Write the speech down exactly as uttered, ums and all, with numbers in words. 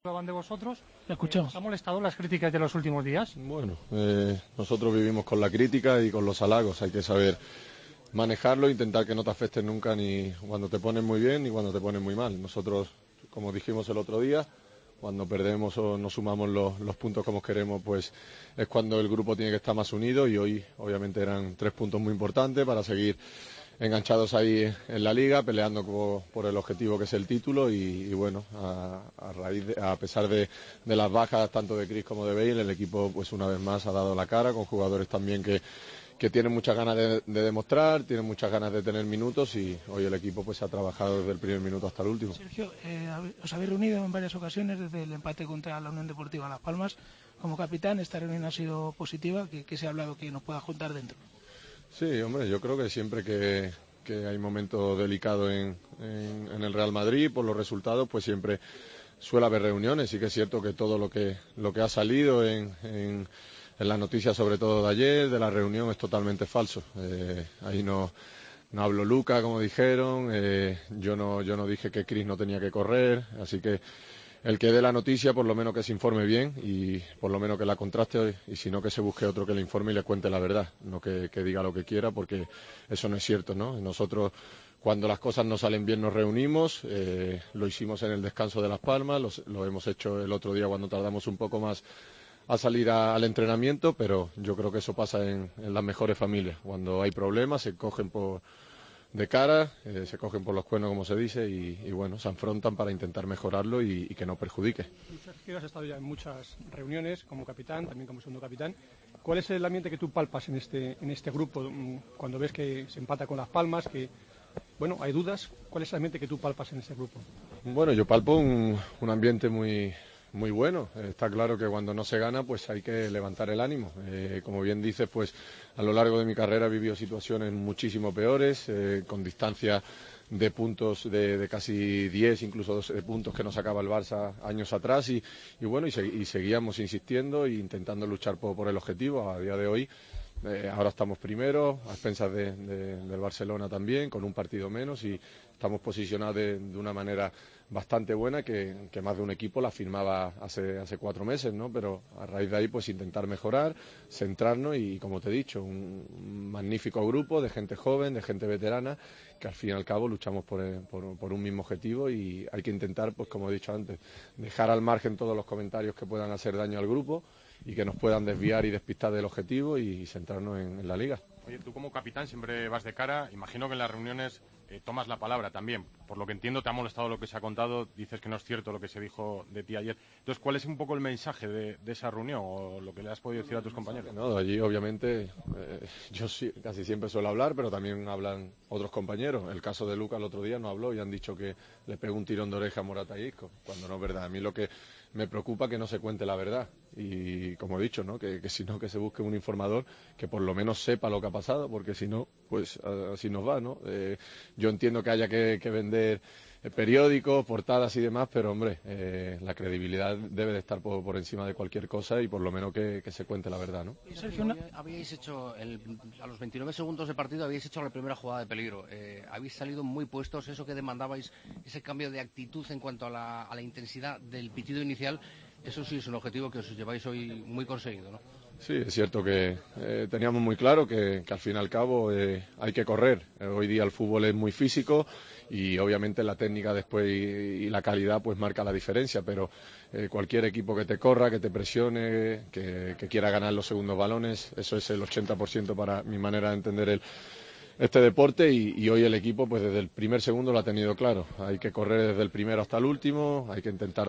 Hablaban de vosotros. Le escuchamos. ¿Os ha molestado las críticas de los últimos días? Bueno, eh, nosotros vivimos con la crítica y con los halagos. Hay que saber manejarlo, intentar que no te afecten nunca ni cuando te ponen muy bien ni cuando te ponen muy mal. Nosotros, como dijimos el otro día, cuando perdemos o no sumamos los, los puntos como queremos, pues es cuando el grupo tiene que estar más unido, y hoy obviamente eran tres puntos muy importantes para seguir enganchados ahí en la liga, peleando por, por el objetivo que es el título. Y, y bueno, a, a raíz de, a pesar de, de las bajas tanto de Chris como de Bale, el equipo pues una vez más ha dado la cara, con jugadores también que, que tienen muchas ganas de, de demostrar, tienen muchas ganas de tener minutos, y hoy el equipo pues ha trabajado desde el primer minuto hasta el último. Sergio, eh, os habéis reunido en varias ocasiones desde el empate contra la Unión Deportiva Las Palmas. Como capitán, esta reunión ha sido positiva. ¿Qué, qué se ha hablado que nos pueda juntar dentro? Sí, hombre, yo creo que siempre que, que hay momentos delicados en, en, en el Real Madrid por los resultados, pues siempre suele haber reuniones. Sí que es cierto que todo lo que lo que ha salido en, en, en las noticias, sobre todo de ayer, de la reunión, es totalmente falso. Eh, ahí no, no habló Luca, como dijeron, eh, yo no yo no dije que Chris no tenía que correr, así que el que dé la noticia, por lo menos que se informe bien y por lo menos que la contraste, y si no, que se busque otro que le informe y le cuente la verdad, no que, que diga lo que quiera, porque eso no es cierto, ¿no? Nosotros, cuando las cosas no salen bien, nos reunimos, eh, lo hicimos en el descanso de Las Palmas, los, lo hemos hecho el otro día cuando tardamos un poco más a salir a, al entrenamiento, pero yo creo que eso pasa en, en las mejores familias. Cuando hay problemas se cogen por de cara, eh, se cogen por los cuernos, como se dice, y, y bueno, se afrontan para intentar mejorarlo y, y que no perjudique. Sergio, has estado ya en muchas reuniones como capitán, también como segundo capitán. ¿Cuál es el ambiente que tú palpas en este en este grupo cuando ves que se empata con Las Palmas, que bueno, hay dudas? ¿Cuál es el ambiente que tú palpas en este grupo? Bueno, yo palpo un, un ambiente muy muy bueno. Está claro que cuando no se gana, pues hay que levantar el ánimo. Eh, como bien dices, pues a lo largo de mi carrera he vivido situaciones muchísimo peores, eh, con distancia de puntos de, de casi diez, incluso doce puntos que nos sacaba el Barça años atrás, y, y bueno, y, se, y seguíamos insistiendo e intentando luchar por, por el objetivo. A día de hoy, eh, ahora estamos primeros, a expensas de, de, del Barcelona también, con un partido menos, y estamos posicionados de, de una manera bastante buena, que, que más de un equipo la firmaba hace, hace cuatro meses, ¿no? Pero a raíz de ahí, pues intentar mejorar, centrarnos y, como te he dicho, un, un magnífico grupo de gente joven, de gente veterana, que al fin y al cabo luchamos por, por, por un mismo objetivo, y hay que intentar, pues como he dicho antes, dejar al margen todos los comentarios que puedan hacer daño al grupo y que nos puedan desviar y despistar del objetivo, y centrarnos en, en la liga. Oye, tú como capitán siempre vas de cara, imagino que en las reuniones eh, tomas la palabra también. Por lo que entiendo, te ha molestado lo que se ha contado, dices que no es cierto lo que se dijo de ti ayer. Entonces, ¿cuál es un poco el mensaje de, de esa reunión o lo que le has podido decir a tus compañeros? No, allí obviamente eh, yo sí, casi siempre suelo hablar, pero también hablan otros compañeros. El caso de Luca el otro día no habló y han dicho que le pegó un tirón de oreja a Morata y Isco, cuando no es verdad. A mí lo que me preocupa es que no se cuente la verdad, y como he dicho, ¿no? que, que si no, que se busque un informador que por lo menos sepa lo que ha pasado, porque si no, pues así nos va, ¿no? Eh, yo entiendo que haya que, que vender periódicos, portadas y demás, pero hombre, eh, la credibilidad debe de estar por, por encima de cualquier cosa, y por lo menos que, que se cuente la verdad, ¿no? Sergio, habíais hecho el, a los veintinueve segundos de partido habíais hecho la primera jugada de peligro, eh, habéis salido muy puestos, eso que demandabais, ese cambio de actitud en cuanto a la, a la intensidad del pitido inicial, eso sí es un objetivo que os lleváis hoy muy conseguido, ¿no? Sí, es cierto que eh, teníamos muy claro que, que al fin y al cabo eh, hay que correr. Eh, hoy día el fútbol es muy físico, y obviamente la técnica después y, y la calidad pues marca la diferencia, pero eh, cualquier equipo que te corra, que te presione, que, que quiera ganar los segundos balones, eso es el ochenta por ciento para mi manera de entender el este deporte, y, y hoy el equipo pues desde el primer segundo lo ha tenido claro. Hay que correr desde el primero hasta el último, hay que intentar